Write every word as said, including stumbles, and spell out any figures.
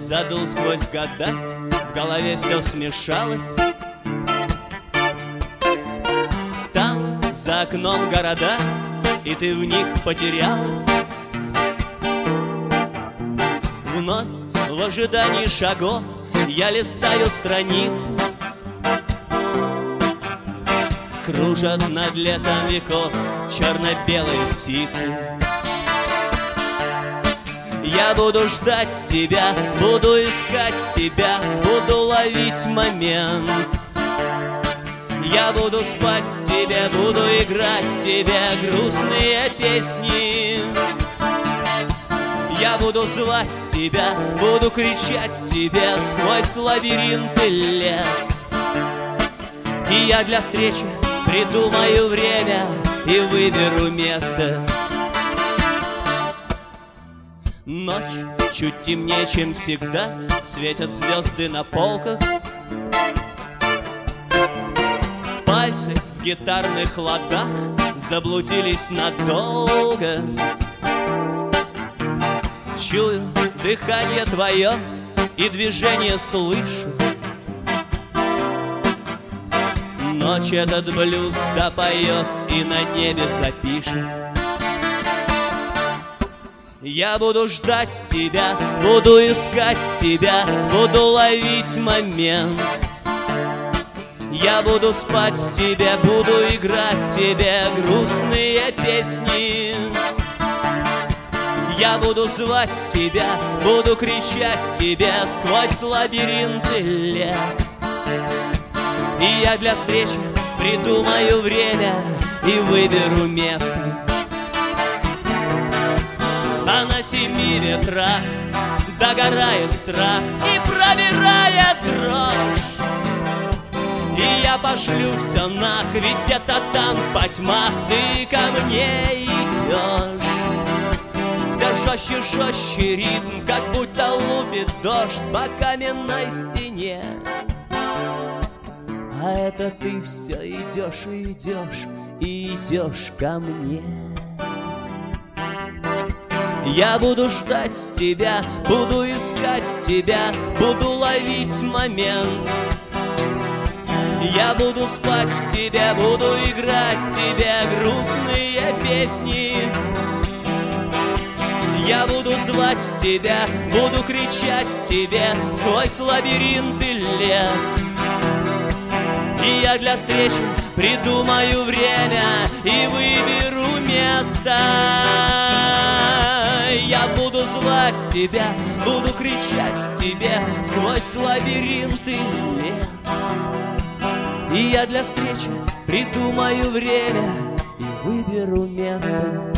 задул сквозь года, в голове все смешалось. Там за окном города, и ты в них потерялась. Вновь в ожидании шагов я листаю страницы. Кружат над лесом веков черно-белые птицы. Я буду ждать тебя, буду искать тебя, буду ловить момент. Я буду спать в тебе, буду играть в тебе грустные песни. Я буду звать тебя, буду кричать тебе сквозь лабиринты лет. И я для встречи придумаю время и выберу место. Ночь чуть темнее, чем всегда, светят звезды на полках. Пальцы в гитарных ладах заблудились надолго. Чую дыхание твое и движение слышу. Ночь этот блюз допоет и на небе запишет. Я буду ждать тебя, буду искать тебя, буду ловить момент. Я буду спать в тебе, буду играть в тебе грустные песни. Я буду звать тебя, буду кричать тебе сквозь лабиринты лет. И я для встречи придумаю время и выберу место. А на семи ветрах догорает страх и пробирает дрожь. И я пошлю все нах, ведь где-то там по тьмах ты ко мне идешь. Все жестче, жестче ритм, как будто лупит дождь по каменной стене. А это ты все идешь и идешь, и идешь ко мне. Я буду ждать тебя, буду искать тебя, буду ловить момент. Я буду спать в тебе, буду играть в тебе грустные песни. Я буду звать тебя, буду кричать тебе сквозь лабиринты лет. И я для встречи придумаю время и выберу место. Я буду звать тебя, буду кричать тебе сквозь лабиринты лет. И я для встречи придумаю время и выберу место.